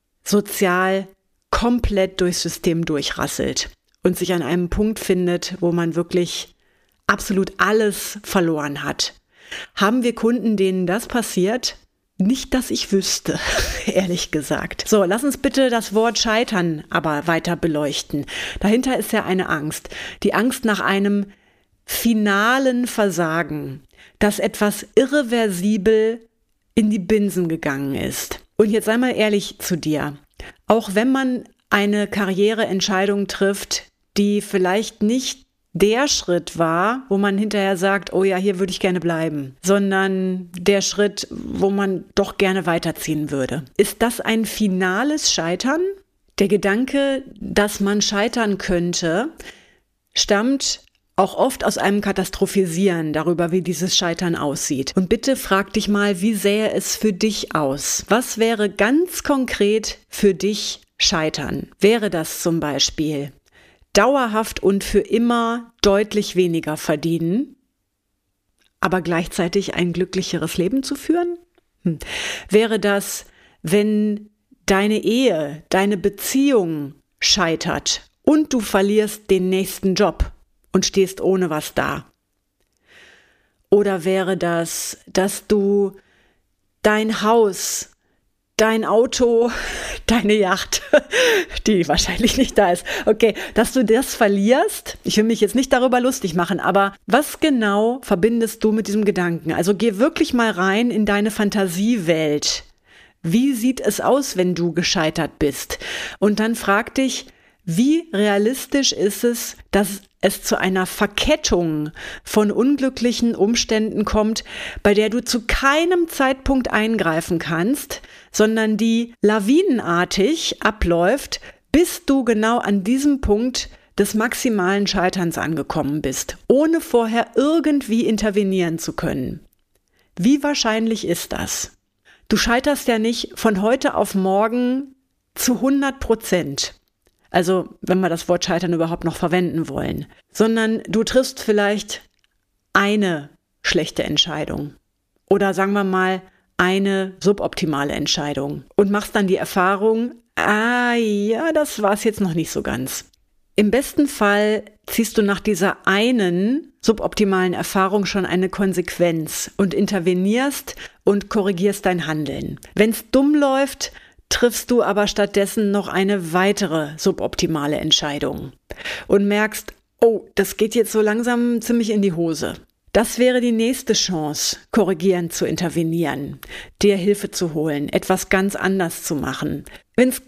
sozial komplett durchs System durchrasselt und sich an einem Punkt findet, wo man wirklich absolut alles verloren hat. Haben wir Kunden, denen das passiert? Nicht, dass ich wüsste, ehrlich gesagt. So, lass uns bitte das Wort Scheitern aber weiter beleuchten. Dahinter ist ja eine Angst. Die Angst nach einem finalen Versagen, dass etwas irreversibel in die Binsen gegangen ist. Und jetzt sei mal ehrlich zu dir. Auch wenn man eine Karriereentscheidung trifft, die vielleicht nicht der Schritt war, wo man hinterher sagt, oh ja, hier würde ich gerne bleiben, sondern der Schritt, wo man doch gerne weiterziehen würde. Ist das ein finales Scheitern? Der Gedanke, dass man scheitern könnte, stammt auch oft aus einem Katastrophisieren darüber, wie dieses Scheitern aussieht. Und bitte frag dich mal, wie sähe es für dich aus? Was wäre ganz konkret für dich Scheitern? Wäre das zum Beispiel dauerhaft und für immer deutlich weniger verdienen, aber gleichzeitig ein glücklicheres Leben zu führen? Wäre das, wenn deine Ehe, deine Beziehung scheitert und du verlierst den nächsten Job und stehst ohne was da? Oder wäre das, dass du dein Haus, dein Auto, deine Yacht, die wahrscheinlich nicht da ist, okay, dass du das verlierst? Ich will mich jetzt nicht darüber lustig machen, aber was genau verbindest du mit diesem Gedanken? Also geh wirklich mal rein in deine Fantasiewelt. Wie sieht es aus, wenn du gescheitert bist? Und dann frag dich, wie realistisch ist es, dass es zu einer Verkettung von unglücklichen Umständen kommt, bei der du zu keinem Zeitpunkt eingreifen kannst, sondern die lawinenartig abläuft, bis du genau an diesem Punkt des maximalen Scheiterns angekommen bist, ohne vorher irgendwie intervenieren zu können. Wie wahrscheinlich ist das? Du scheiterst ja nicht von heute auf morgen zu 100%. Also, wenn wir das Wort Scheitern überhaupt noch verwenden wollen, sondern du triffst vielleicht eine schlechte Entscheidung oder sagen wir mal eine suboptimale Entscheidung und machst dann die Erfahrung, das war es jetzt noch nicht so ganz. Im besten Fall ziehst du nach dieser einen suboptimalen Erfahrung schon eine Konsequenz und intervenierst und korrigierst dein Handeln. Wenn es dumm läuft, triffst du aber stattdessen noch eine weitere suboptimale Entscheidung und merkst, oh, das geht jetzt so langsam ziemlich in die Hose. Das wäre die nächste Chance, korrigierend zu intervenieren, dir Hilfe zu holen, etwas ganz anders zu machen. Wenn es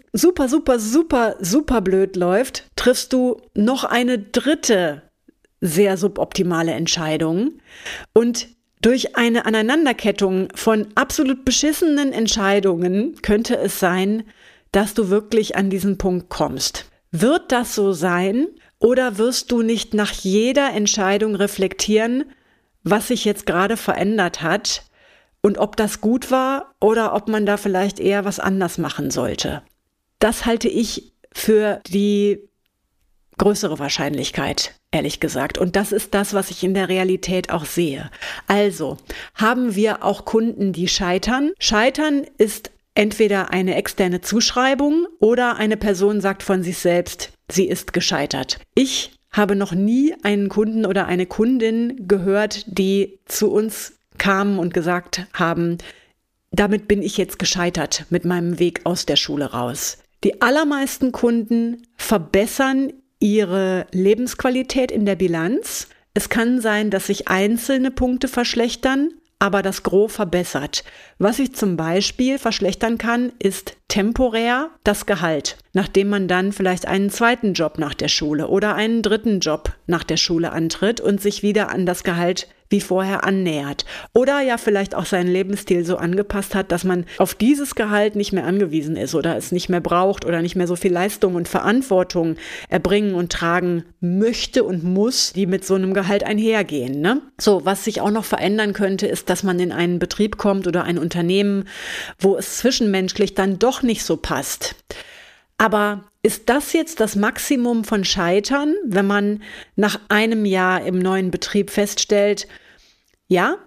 super blöd läuft, triffst du noch eine dritte sehr suboptimale Entscheidung und durch eine Aneinanderkettung von absolut beschissenen Entscheidungen könnte es sein, dass du wirklich an diesen Punkt kommst. Wird das so sein oder wirst du nicht nach jeder Entscheidung reflektieren, was sich jetzt gerade verändert hat und ob das gut war oder ob man da vielleicht eher was anders machen sollte? Das halte ich für die größere Wahrscheinlichkeit, ehrlich gesagt. Und das ist das, was ich in der Realität auch sehe. Also haben wir auch Kunden, die scheitern. Scheitern ist entweder eine externe Zuschreibung oder eine Person sagt von sich selbst, sie ist gescheitert. Ich habe noch nie einen Kunden oder eine Kundin gehört, die zu uns kamen und gesagt haben, damit bin ich jetzt gescheitert mit meinem Weg aus der Schule raus. Die allermeisten Kunden verbessern ihre Lebensqualität in der Bilanz. Es kann sein, dass sich einzelne Punkte verschlechtern, aber das Gros verbessert. Was sich zum Beispiel verschlechtern kann, ist temporär das Gehalt, nachdem man dann vielleicht einen zweiten Job nach der Schule oder einen dritten Job nach der Schule antritt und sich wieder an das Gehalt wie vorher annähert. Oder ja vielleicht auch seinen Lebensstil so angepasst hat, dass man auf dieses Gehalt nicht mehr angewiesen ist oder es nicht mehr braucht oder nicht mehr so viel Leistung und Verantwortung erbringen und tragen möchte und muss, die mit so einem Gehalt einhergehen, ne? So, was sich auch noch verändern könnte, ist, dass man in einen Betrieb kommt oder ein Unternehmen, wo es zwischenmenschlich dann doch nicht so passt. Aber ist das jetzt das Maximum von Scheitern, wenn man nach einem Jahr im neuen Betrieb feststellt, ja,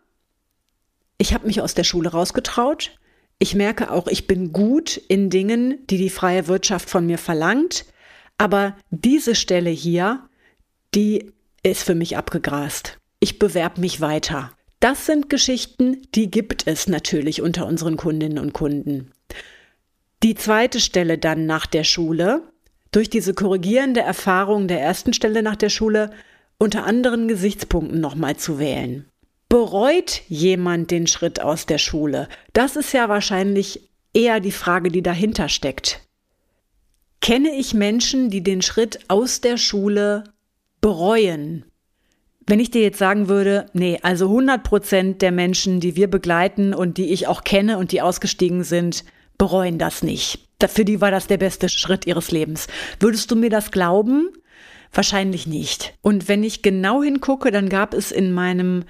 ich habe mich aus der Schule rausgetraut, ich merke auch, ich bin gut in Dingen, die die freie Wirtschaft von mir verlangt, aber diese Stelle hier, die ist für mich abgegrast. Ich bewerbe mich weiter. Das sind Geschichten, die gibt es natürlich unter unseren Kundinnen und Kunden. Die zweite Stelle dann nach der Schule, durch diese korrigierende Erfahrung der ersten Stelle nach der Schule unter anderen Gesichtspunkten nochmal zu wählen. Bereut jemand den Schritt aus der Schule? Das ist ja wahrscheinlich eher die Frage, die dahinter steckt. Kenne ich Menschen, die den Schritt aus der Schule bereuen? Wenn ich dir jetzt sagen würde, nee, also 100% der Menschen, die wir begleiten und die ich auch kenne und die ausgestiegen sind, bereuen das nicht. Für die war das der beste Schritt ihres Lebens. Würdest du mir das glauben? Wahrscheinlich nicht. Und wenn ich genau hingucke, dann gab es in meinem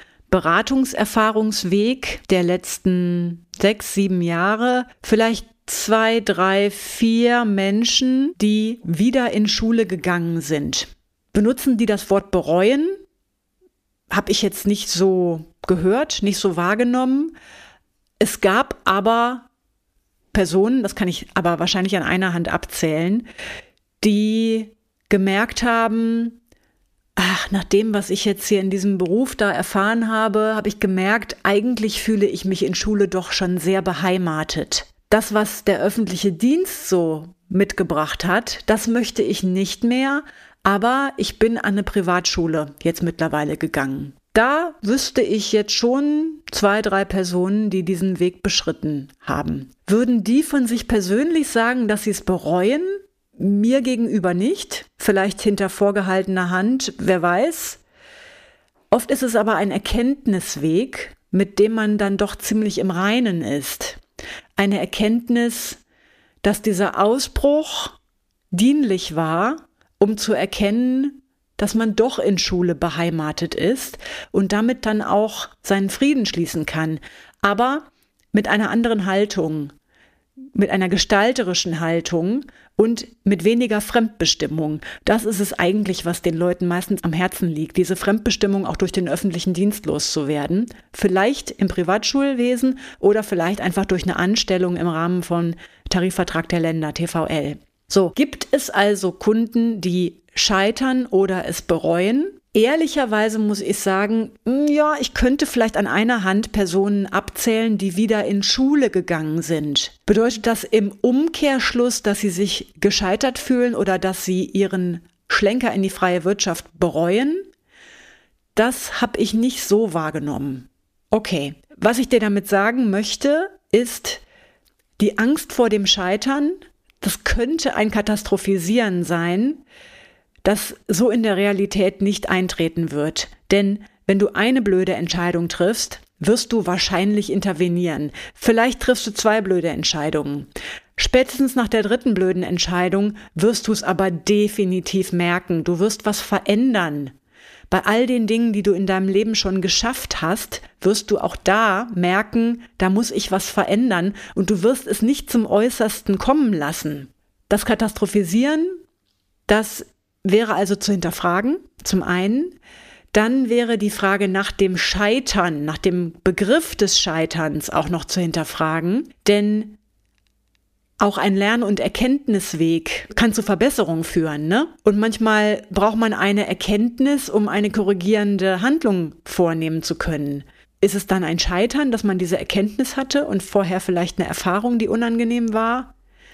Beratungserfahrungsweg der letzten 6, 7 Jahre vielleicht 2, 3, 4 Menschen, die wieder in Schule gegangen sind. Benutzen die das Wort bereuen? Habe ich jetzt nicht so gehört, nicht so wahrgenommen. Es gab aber Personen, das kann ich aber wahrscheinlich an einer Hand abzählen, die gemerkt haben, nach dem, was ich jetzt hier in diesem Beruf da erfahren habe, habe ich gemerkt, eigentlich fühle ich mich in Schule doch schon sehr beheimatet. Das, was der öffentliche Dienst so mitgebracht hat, das möchte ich nicht mehr, aber ich bin an eine Privatschule jetzt mittlerweile gegangen. Da wüsste ich jetzt schon 2, 3 Personen, die diesen Weg beschritten haben. Würden die von sich persönlich sagen, dass sie es bereuen? Mir gegenüber nicht, vielleicht hinter vorgehaltener Hand, wer weiß. Oft ist es aber ein Erkenntnisweg, mit dem man dann doch ziemlich im Reinen ist. Eine Erkenntnis, dass dieser Ausbruch dienlich war, um zu erkennen, dass man doch in Schule beheimatet ist und damit dann auch seinen Frieden schließen kann, aber mit einer anderen Haltung, mit einer gestalterischen Haltung und mit weniger Fremdbestimmung. Das ist es eigentlich, was den Leuten meistens am Herzen liegt, diese Fremdbestimmung auch durch den öffentlichen Dienst loszuwerden. Vielleicht im Privatschulwesen oder vielleicht einfach durch eine Anstellung im Rahmen von Tarifvertrag der Länder, TVL. So, gibt es also Kunden, die scheitern oder es bereuen? Ehrlicherweise muss ich sagen, ja, ich könnte vielleicht an einer Hand Personen abzählen, die wieder in Schule gegangen sind. Bedeutet das im Umkehrschluss, dass sie sich gescheitert fühlen oder dass sie ihren Schlenker in die freie Wirtschaft bereuen? Das habe ich nicht so wahrgenommen. Okay, was ich dir damit sagen möchte, ist die Angst vor dem Scheitern. Das könnte ein Katastrophisieren sein, das so in der Realität nicht eintreten wird. Denn wenn du eine blöde Entscheidung triffst, wirst du wahrscheinlich intervenieren. Vielleicht triffst du 2 blöde Entscheidungen. Spätestens nach der 3. blöden Entscheidung wirst du es aber definitiv merken. Du wirst was verändern. Bei all den Dingen, die du in deinem Leben schon geschafft hast, wirst du auch da merken, da muss ich was verändern und du wirst es nicht zum Äußersten kommen lassen. Das Katastrophisieren, das wäre also zu hinterfragen, zum einen. Dann wäre die Frage nach dem Scheitern, nach dem Begriff des Scheiterns auch noch zu hinterfragen, denn auch ein Lern- und Erkenntnisweg kann zu Verbesserungen führen, ne? Und manchmal braucht man eine Erkenntnis, um eine korrigierende Handlung vornehmen zu können. Ist es dann ein Scheitern, dass man diese Erkenntnis hatte und vorher vielleicht eine Erfahrung, die unangenehm war?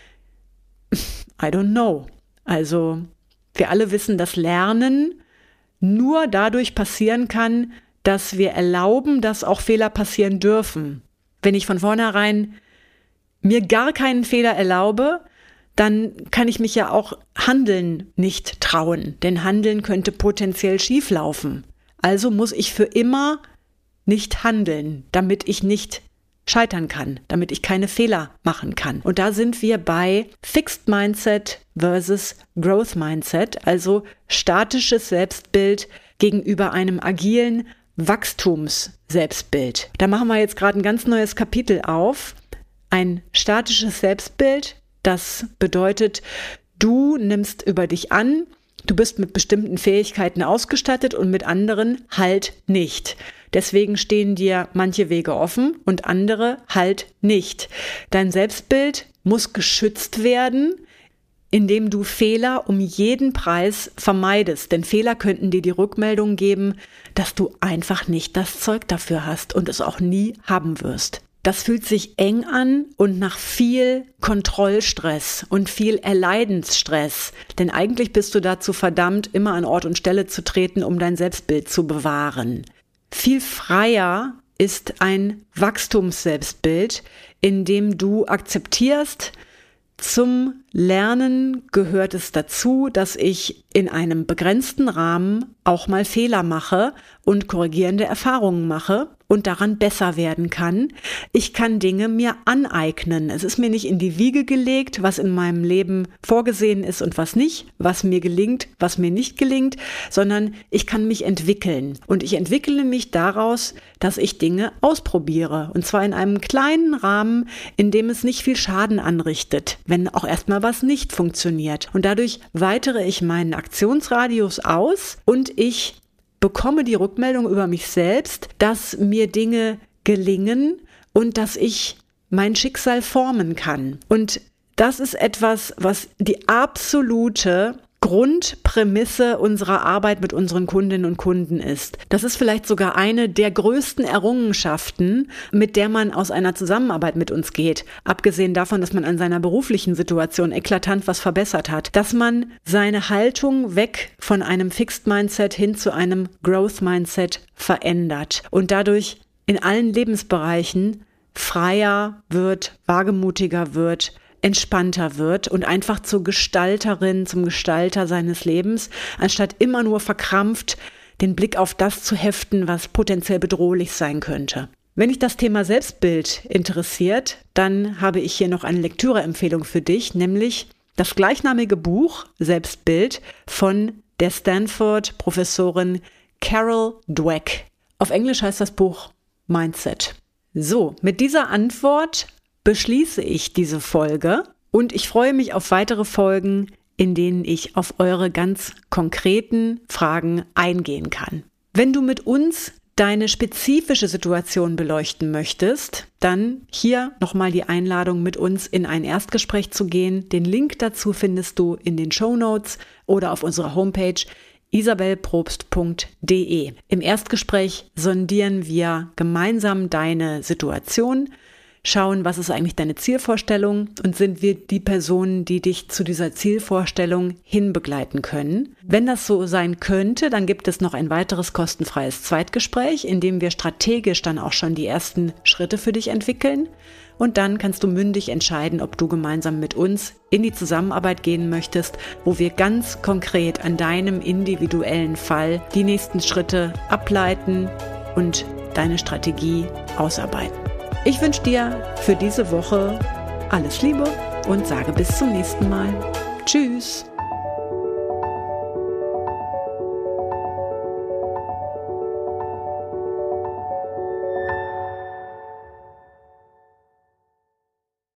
I don't know. Also, wir alle wissen, dass Lernen nur dadurch passieren kann, dass wir erlauben, dass auch Fehler passieren dürfen. Wenn ich von vornherein mir gar keinen Fehler erlaube, dann kann ich mich ja auch Handeln nicht trauen, denn Handeln könnte potenziell schieflaufen. Also muss ich für immer nicht handeln, damit ich nicht scheitern kann, damit ich keine Fehler machen kann. Und da sind wir bei Fixed Mindset versus Growth Mindset, also statisches Selbstbild gegenüber einem agilen Wachstums-Selbstbild. Da machen wir jetzt gerade ein ganz neues Kapitel auf. Ein statisches Selbstbild, das bedeutet, du nimmst über dich an, du bist mit bestimmten Fähigkeiten ausgestattet und mit anderen halt nicht. Deswegen stehen dir manche Wege offen und andere halt nicht. Dein Selbstbild muss geschützt werden, indem du Fehler um jeden Preis vermeidest. Denn Fehler könnten dir die Rückmeldung geben, dass du einfach nicht das Zeug dafür hast und es auch nie haben wirst. Das fühlt sich eng an und nach viel Kontrollstress und viel Erleidensstress. Denn eigentlich bist du dazu verdammt, immer an Ort und Stelle zu treten, um dein Selbstbild zu bewahren. Viel freier ist ein Wachstumsselbstbild, in dem du akzeptierst, zum Lernen gehört es dazu, dass ich in einem begrenzten Rahmen auch mal Fehler mache und korrigierende Erfahrungen mache und daran besser werden kann. Ich kann Dinge mir aneignen. Es ist mir nicht in die Wiege gelegt, was in meinem Leben vorgesehen ist und was nicht, was mir gelingt, was mir nicht gelingt, sondern ich kann mich entwickeln. Und ich entwickle mich daraus, dass ich Dinge ausprobiere. Und zwar in einem kleinen Rahmen, in dem es nicht viel Schaden anrichtet, wenn auch erstmal was nicht funktioniert. Und dadurch weitere ich meinen Aktionsradius aus und ich bekomme die Rückmeldung über mich selbst, dass mir Dinge gelingen und dass ich mein Schicksal formen kann. Und das ist etwas, was die absolute Grundprämisse unserer Arbeit mit unseren Kundinnen und Kunden ist. Das ist vielleicht sogar eine der größten Errungenschaften, mit der man aus einer Zusammenarbeit mit uns geht. Abgesehen davon, dass man an seiner beruflichen Situation eklatant was verbessert hat. Dass man seine Haltung weg von einem Fixed Mindset hin zu einem Growth Mindset verändert und dadurch in allen Lebensbereichen freier wird, wagemutiger wird, entspannter wird und einfach zur Gestalterin, zum Gestalter seines Lebens, anstatt immer nur verkrampft den Blick auf das zu heften, was potenziell bedrohlich sein könnte. Wenn dich das Thema Selbstbild interessiert, dann habe ich hier noch eine Lektüreempfehlung für dich, nämlich das gleichnamige Buch Selbstbild von der Stanford-Professorin Carol Dweck. Auf Englisch heißt das Buch Mindset. So, mit dieser Antwort beschließe ich diese Folge und ich freue mich auf weitere Folgen, in denen ich auf eure ganz konkreten Fragen eingehen kann. Wenn du mit uns deine spezifische Situation beleuchten möchtest, dann hier nochmal die Einladung, mit uns in ein Erstgespräch zu gehen. Den Link dazu findest du in den Shownotes oder auf unserer Homepage isabelprobst.de. Im Erstgespräch sondieren wir gemeinsam deine Situation, schauen, was ist eigentlich deine Zielvorstellung und sind wir die Personen, die dich zu dieser Zielvorstellung hinbegleiten können. Wenn das so sein könnte, dann gibt es noch ein weiteres kostenfreies Zweitgespräch, in dem wir strategisch dann auch schon die ersten Schritte für dich entwickeln. Und dann kannst du mündig entscheiden, ob du gemeinsam mit uns in die Zusammenarbeit gehen möchtest, wo wir ganz konkret an deinem individuellen Fall die nächsten Schritte ableiten und deine Strategie ausarbeiten. Ich wünsche dir für diese Woche alles Liebe und sage bis zum nächsten Mal. Tschüss!